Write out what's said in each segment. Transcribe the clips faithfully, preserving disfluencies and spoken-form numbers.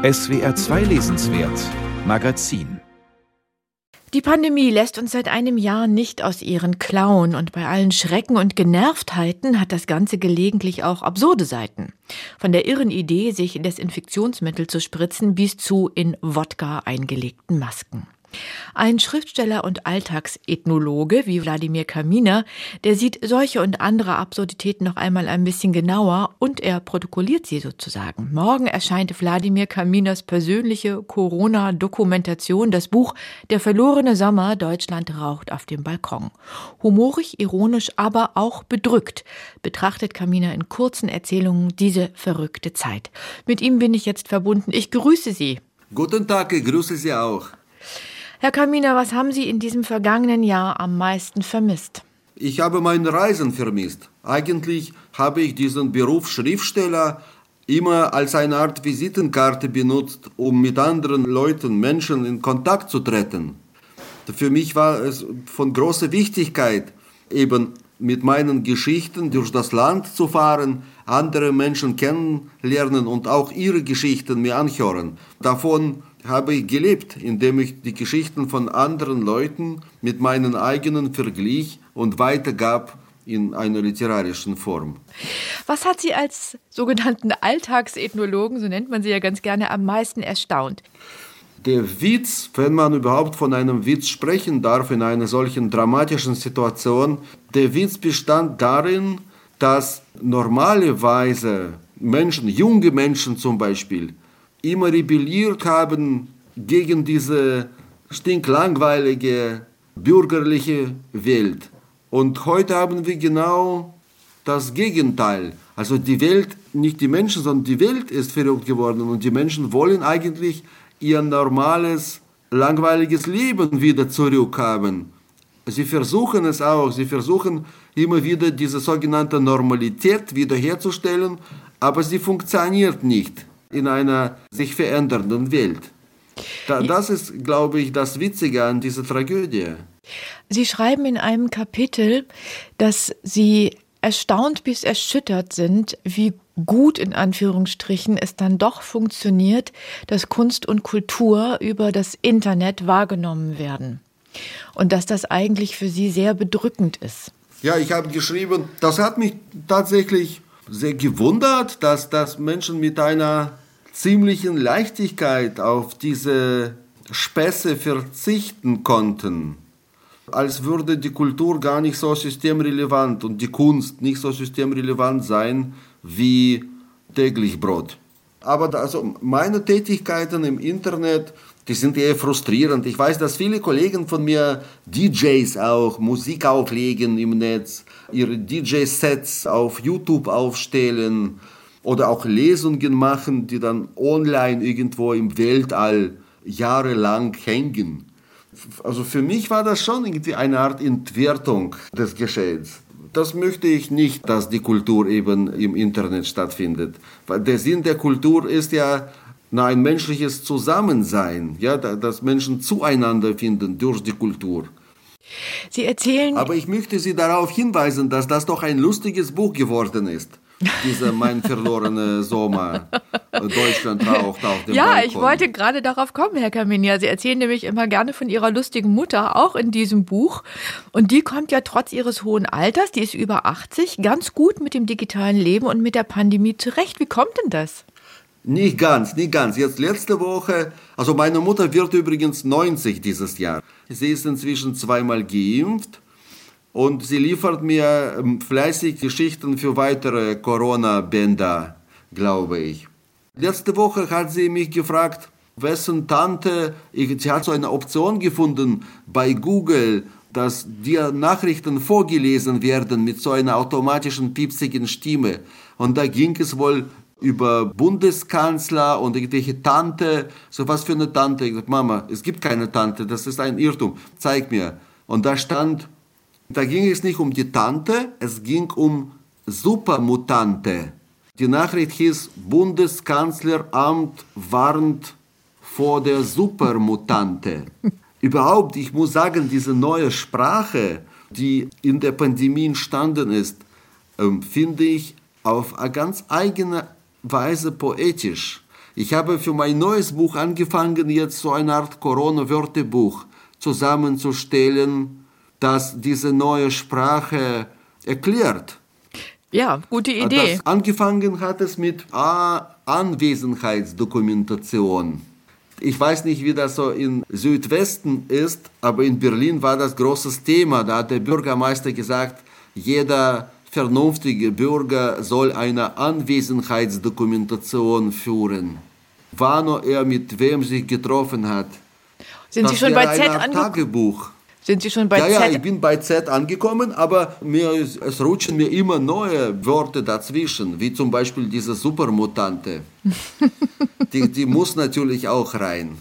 S W R zwei Lesenswert Magazin. Die Pandemie lässt uns seit einem Jahr nicht aus ihren Klauen und bei allen Schrecken und Genervtheiten hat das Ganze gelegentlich auch absurde Seiten. Von der irren Idee, sich Desinfektionsmittel zu spritzen, bis zu in Wodka eingelegten Masken. Ein Schriftsteller und Alltagsethnologe wie Wladimir Kaminer, der sieht solche und andere Absurditäten noch einmal ein bisschen genauer und er protokolliert sie sozusagen. Morgen erscheint Wladimir Kaminers persönliche Corona-Dokumentation, das Buch Der verlorene Sommer, Deutschland raucht auf dem Balkon. Humorig, ironisch, aber auch bedrückt betrachtet Kaminer in kurzen Erzählungen diese verrückte Zeit. Mit ihm bin ich jetzt verbunden. Ich grüße Sie. Guten Tag, ich grüße Sie auch. Herr Kaminer, was haben Sie in diesem vergangenen Jahr am meisten vermisst? Ich habe mein Reisen vermisst. Eigentlich habe ich diesen Beruf Schriftsteller immer als eine Art Visitenkarte benutzt, um mit anderen Leuten, Menschen in Kontakt zu treten. Für mich war es von großer Wichtigkeit, eben mit meinen Geschichten durch das Land zu fahren, andere Menschen kennenlernen und auch ihre Geschichten mir anhören. Davon habe ich gelebt, indem ich die Geschichten von anderen Leuten mit meinen eigenen verglich und weitergab in einer literarischen Form. Was hat Sie als sogenannten Alltagsethnologen, so nennt man sie ja ganz gerne, am meisten erstaunt? Der Witz, wenn man überhaupt von einem Witz sprechen darf in einer solchen dramatischen Situation, der Witz bestand darin, dass normalerweise Menschen, junge Menschen zum Beispiel, immer rebelliert haben gegen diese stinklangweilige bürgerliche Welt. Und heute haben wir genau das Gegenteil. Also die Welt, nicht die Menschen, sondern die Welt ist verrückt geworden und die Menschen wollen eigentlich ihr normales, langweiliges Leben wieder zurückhaben. Sie versuchen es auch, sie versuchen immer wieder diese sogenannte Normalität wiederherzustellen, aber sie funktioniert nicht in einer sich verändernden Welt. Da, das ist, glaube ich, das Witzige an dieser Tragödie. Sie schreiben in einem Kapitel, dass Sie erstaunt bis erschüttert sind, wie gut in Anführungsstrichen es dann doch funktioniert, dass Kunst und Kultur über das Internet wahrgenommen werden. Und dass das eigentlich für Sie sehr bedrückend ist. Ja, ich habe geschrieben, das hat mich tatsächlich sehr gewundert, dass, dass Menschen mit einer ziemlichen Leichtigkeit auf diese Späße verzichten konnten. Als würde die Kultur gar nicht so systemrelevant und die Kunst nicht so systemrelevant sein wie täglich Brot. Aber also meine Tätigkeiten im Internet, die sind eher frustrierend. Ich weiß, dass viele Kollegen von mir, D Js auch, Musik auflegen im Netz, ihre D J-Sets auf YouTube aufstellen oder auch Lesungen machen, die dann online irgendwo im Weltall jahrelang hängen. Also für mich war das schon irgendwie eine Art Entwertung des Geschehens. Das möchte ich nicht, dass die Kultur eben im Internet stattfindet. Weil der Sinn der Kultur ist ja na, ein menschliches Zusammensein, ja, dass Menschen zueinander finden durch die Kultur. Sie erzählen... Aber ich möchte Sie darauf hinweisen, dass das doch ein lustiges Buch geworden ist. Dieser mein verlorener Sommer. Deutschland raucht auf dem Ja, Balkon. Ich wollte gerade darauf kommen, Herr Kaminer. Sie erzählen nämlich immer gerne von Ihrer lustigen Mutter, auch in diesem Buch. Und die kommt ja trotz ihres hohen Alters, die ist über achtzig, ganz gut mit dem digitalen Leben und mit der Pandemie zurecht. Wie kommt denn das? Nicht ganz, nicht ganz. Jetzt letzte Woche, also meine Mutter wird übrigens neunzig dieses Jahr. Sie ist inzwischen zweimal geimpft. Und sie liefert mir fleißig Geschichten für weitere Corona-Bänder, glaube ich. Letzte Woche hat sie mich gefragt, wessen Tante, sie hat so eine Option gefunden bei Google, dass dir Nachrichten vorgelesen werden mit so einer automatischen, piepsigen Stimme. Und da ging es wohl über Bundeskanzler und irgendwelche Tante. So, was für eine Tante? Ich sag, Mama, es gibt keine Tante, das ist ein Irrtum, zeig mir. Und da stand... Da ging es nicht um die Tante, es ging um Supermutante. Die Nachricht hieß, Bundeskanzleramt warnt vor der Supermutante. Überhaupt, ich muss sagen, diese neue Sprache, die in der Pandemie entstanden ist, finde ich auf eine ganz eigene Weise poetisch. Ich habe für mein neues Buch angefangen, jetzt so eine Art Corona-Wörterbuch zusammenzustellen, das diese neue Sprache erklärt. Ja, gute Idee. Das angefangen hat es mit A, Anwesenheitsdokumentation. Ich weiß nicht, wie das so im Südwesten ist, aber in Berlin war das großes Thema. Da hat der Bürgermeister gesagt, jeder vernünftige Bürger soll eine Anwesenheitsdokumentation führen. Wann er mit wem sich getroffen hat. Sind das Sie schon bei Z angekommen? Tagebuch. Sind Sie schon bei ja, Z? Ja, ich bin bei Z angekommen, aber mir, es rutschen mir immer neue Worte dazwischen, wie zum Beispiel diese Supermutante. die, die muss natürlich auch rein.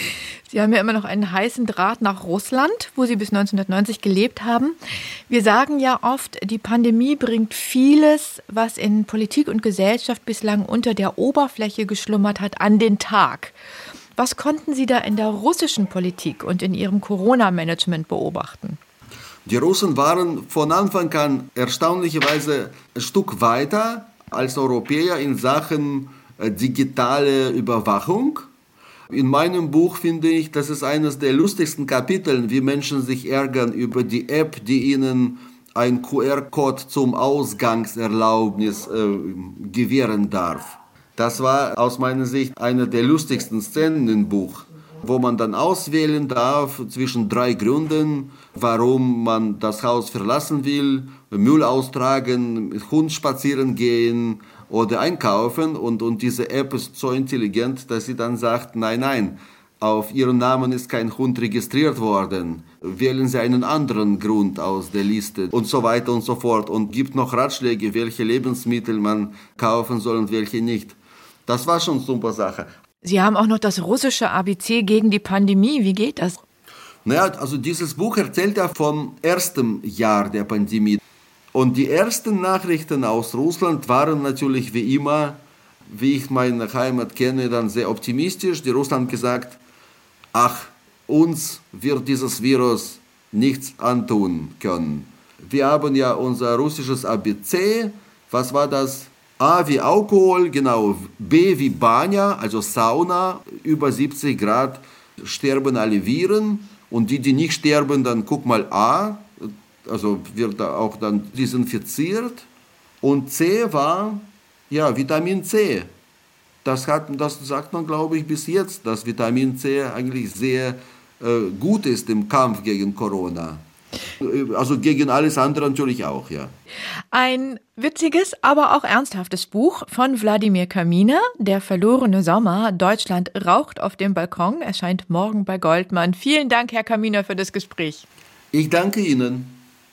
Sie haben ja immer noch einen heißen Draht nach Russland, wo Sie bis neunzehnhundertneunzig gelebt haben. Wir sagen ja oft, die Pandemie bringt vieles, was in Politik und Gesellschaft bislang unter der Oberfläche geschlummert hat, an den Tag. Was konnten Sie da in der russischen Politik und in Ihrem Corona-Management beobachten? Die Russen waren von Anfang an erstaunlicherweise ein Stück weiter als Europäer in Sachen digitale Überwachung. In meinem Buch finde ich, das ist eines der lustigsten Kapitel, wie Menschen sich ärgern über die App, die ihnen ein Q R-Code zum Ausgangserlaubnis äh, gewähren darf. Das war aus meiner Sicht eine der lustigsten Szenen im Buch, wo man dann auswählen darf zwischen drei Gründen, warum man das Haus verlassen will, Müll austragen, mit Hund spazieren gehen oder einkaufen. Und, und diese App ist so intelligent, dass sie dann sagt, nein, nein, auf Ihren Namen ist kein Hund registriert worden. Wählen Sie einen anderen Grund aus der Liste und so weiter und so fort. Und gibt noch Ratschläge, welche Lebensmittel man kaufen soll und welche nicht. Das war schon eine super Sache. Sie haben auch noch das russische A B C gegen die Pandemie. Wie geht das? Naja, also dieses Buch erzählt ja vom ersten Jahr der Pandemie. Und die ersten Nachrichten aus Russland waren natürlich wie immer, wie ich meine Heimat kenne, dann sehr optimistisch. Die Russen haben gesagt, ach, uns wird dieses Virus nichts antun können. Wir haben ja unser russisches A B C. Was war das? A wie Alkohol, genau. B wie Banya, also Sauna, über siebzig Grad sterben alle Viren. Und die, die nicht sterben, dann guck mal A, also wird auch dann desinfiziert. Und C war, ja, Vitamin C. Das, hat, das sagt man, glaube ich, bis jetzt, dass Vitamin C eigentlich sehr äh, gut ist im Kampf gegen Corona. Also gegen alles andere natürlich auch, ja. Ein witziges, aber auch ernsthaftes Buch von Wladimir Kaminer, Der verlorene Sommer. Deutschland raucht auf dem Balkon, erscheint morgen bei Goldmann. Vielen Dank, Herr Kaminer, für das Gespräch. Ich danke Ihnen.